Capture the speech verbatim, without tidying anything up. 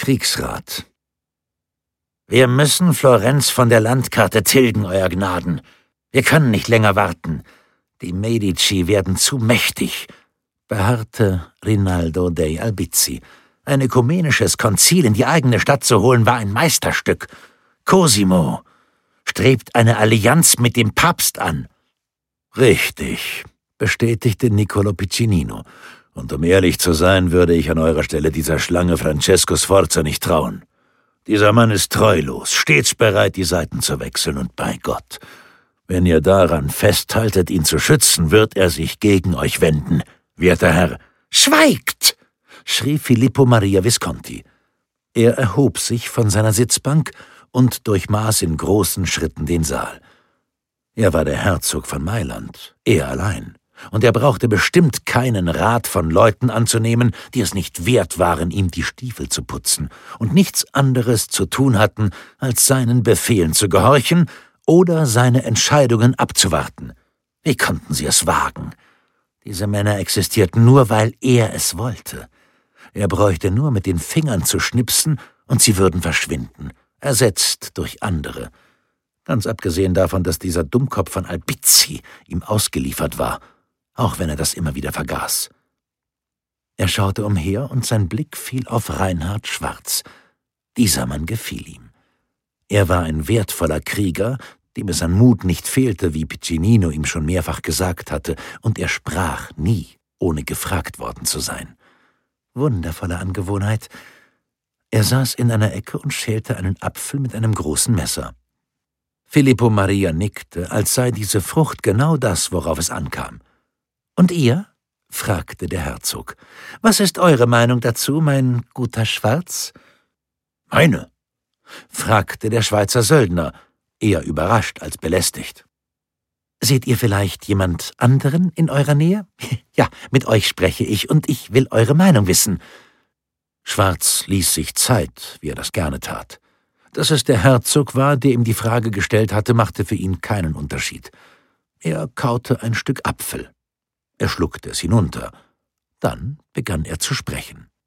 Kriegsrat. »Wir müssen Florenz von der Landkarte tilgen, Euer Gnaden. Wir können nicht länger warten. Die Medici werden zu mächtig«, beharrte Rinaldo dei Albizzi. Ein ökumenisches Konzil in die eigene Stadt zu holen, war ein Meisterstück. Cosimo strebt eine Allianz mit dem Papst an. »Richtig«, bestätigte Niccolo Piccinino. »Und um ehrlich zu sein, würde ich an eurer Stelle dieser Schlange Francesco Sforza nicht trauen. Dieser Mann ist treulos, stets bereit, die Seiten zu wechseln, und bei Gott, wenn ihr daran festhaltet, ihn zu schützen, wird er sich gegen euch wenden. Werter Herr.« »Schweigt!« schrie Filippo Maria Visconti. Er erhob sich von seiner Sitzbank und durchmaß in großen Schritten den Saal. Er war der Herzog von Mailand, er allein, und er brauchte bestimmt keinen Rat von Leuten anzunehmen, die es nicht wert waren, ihm die Stiefel zu putzen und nichts anderes zu tun hatten, als seinen Befehlen zu gehorchen oder seine Entscheidungen abzuwarten. Wie konnten sie es wagen? Diese Männer existierten nur, weil er es wollte. Er bräuchte nur mit den Fingern zu schnipsen, und sie würden verschwinden, ersetzt durch andere. Ganz abgesehen davon, dass dieser Dummkopf von Albizzi ihm ausgeliefert war, auch wenn er das immer wieder vergaß. Er schaute umher, und sein Blick fiel auf Reinhard Schwarz. Dieser Mann gefiel ihm. Er war ein wertvoller Krieger, dem es an Mut nicht fehlte, wie Piccinino ihm schon mehrfach gesagt hatte, und er sprach nie, ohne gefragt worden zu sein. Wundervolle Angewohnheit. Er saß in einer Ecke und schälte einen Apfel mit einem großen Messer. Filippo Maria nickte, als sei diese Frucht genau das, worauf es ankam. »Und ihr?« fragte der Herzog. »Was ist eure Meinung dazu, mein guter Schwarz?« »Meine?« fragte der Schweizer Söldner, eher überrascht als belästigt. »Seht ihr vielleicht jemand anderen in eurer Nähe? Ja, mit euch spreche ich, und ich will eure Meinung wissen.« Schwarz ließ sich Zeit, wie er das gerne tat. Dass es der Herzog war, der ihm die Frage gestellt hatte, machte für ihn keinen Unterschied. Er kaute ein Stück Apfel. Er schluckte es hinunter. Dann begann er zu sprechen.